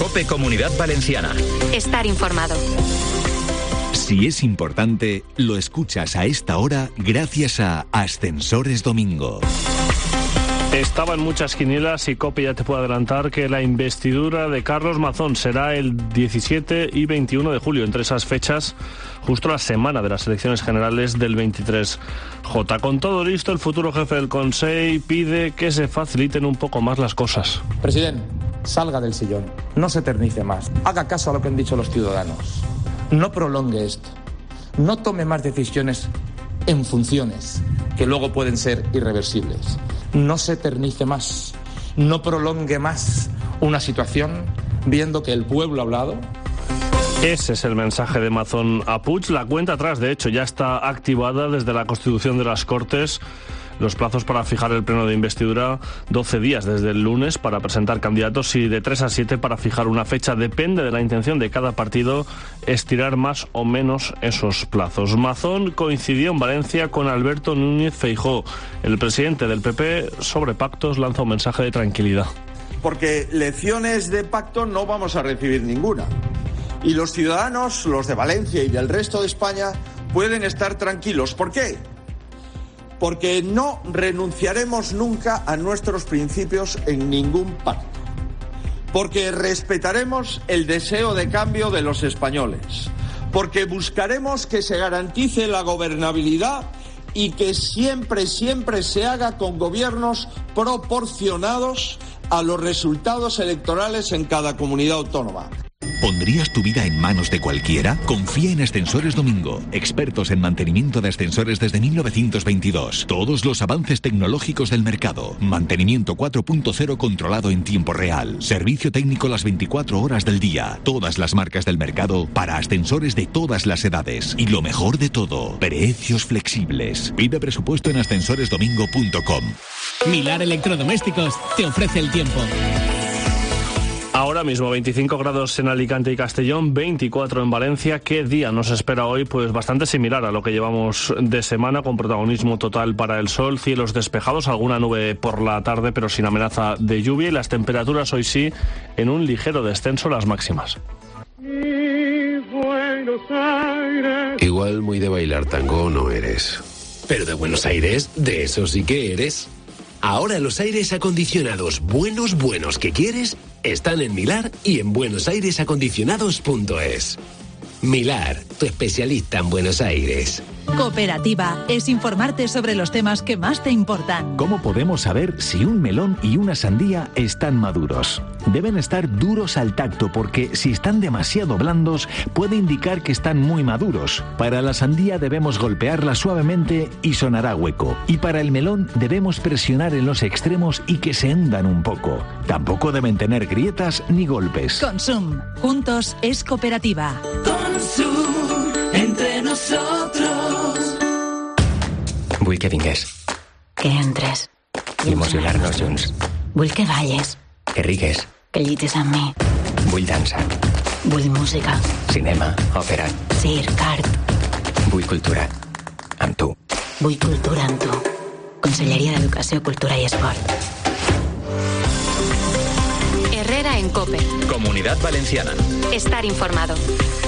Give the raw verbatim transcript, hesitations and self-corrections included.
COPE Comunidad Valenciana. Estar informado. Si es importante, lo escuchas a esta hora gracias a Ascensores Domingo. Estaba en muchas quinielas y COPE ya te puede adelantar que la investidura de Carlos Mazón será el diecisiete y veintiuno de julio, entre esas fechas, justo la semana de las elecciones generales del veintitrés J. Con todo listo, el futuro jefe del Consell pide que se faciliten un poco más las cosas. Presidente, salga del sillón, no se eternice más, haga caso a lo que han dicho los ciudadanos, no prolongue esto, no tome más decisiones en funciones que luego pueden ser irreversibles. No se eternice más, no prolongue más una situación viendo que el pueblo ha hablado. Ese es el mensaje de Mazón a Puig. La cuenta atrás, de hecho, ya está activada desde la Constitución de las Cortes. Los plazos para fijar el pleno de investidura, doce días desde el lunes para presentar candidatos y de tres a siete para fijar una fecha. Depende de la intención de cada partido estirar más o menos esos plazos. Mazón coincidió en Valencia con Alberto Núñez Feijóo. El presidente del P P sobre pactos lanza un mensaje de tranquilidad. Porque lecciones de pacto no vamos a recibir ninguna. Y los ciudadanos, los de Valencia y del resto de España, pueden estar tranquilos. ¿Por qué? Porque no renunciaremos nunca a nuestros principios en ningún pacto. Porque respetaremos el deseo de cambio de los españoles. Porque buscaremos que se garantice la gobernabilidad y que siempre, siempre se haga con gobiernos proporcionados a los resultados electorales en cada comunidad autónoma. ¿Pondrías tu vida en manos de cualquiera? Confía en Ascensores Domingo, expertos en mantenimiento de ascensores desde mil novecientos veintidós. Todos los avances tecnológicos del mercado. Mantenimiento cuatro punto cero controlado en tiempo real. Servicio técnico las veinticuatro horas del día. Todas las marcas del mercado para ascensores de todas las edades. Y lo mejor de todo, precios flexibles. Pide presupuesto en ascensores domingo punto com. Milar Electrodomésticos te ofrece el tiempo. Ahora mismo veinticinco grados en Alicante y Castellón, veinticuatro en Valencia. ¿Qué día nos espera hoy? Pues bastante similar a lo que llevamos de semana, con protagonismo total para el sol, cielos despejados, alguna nube por la tarde, pero sin amenaza de lluvia, y las temperaturas hoy sí en un ligero descenso las máximas. Igual muy de bailar tango no eres. Pero de Buenos Aires, de eso sí que eres. Ahora los aires acondicionados buenos, buenos que quieres están en Milar y en buenos aires acondicionados punto es. Milar, tu especialista en Buenos Aires. Cooperativa es informarte sobre los temas que más te importan. ¿Cómo podemos saber si un melón y una sandía están maduros? Deben estar duros al tacto porque si están demasiado blandos puede indicar que están muy maduros. Para la sandía debemos golpearla suavemente y sonará hueco. Y para el melón debemos presionar en los extremos y que se hundan un poco. Tampoco deben tener grietas ni golpes. Consum, juntos es cooperativa. Consum, entre nosotros. Vull que vingués. Que entres. I emocionar-nos junts. Vull que balles. Que rigues. Que lluites amb mi. Vull dansa. Vull música. Cinema, òpera. Circ, art. Vull cultura. Amb tu. Vull cultura amb tu. Conselleria d'Educació, Cultura i Esport. Herrera en COPE. Comunidad Valenciana. Estar informado.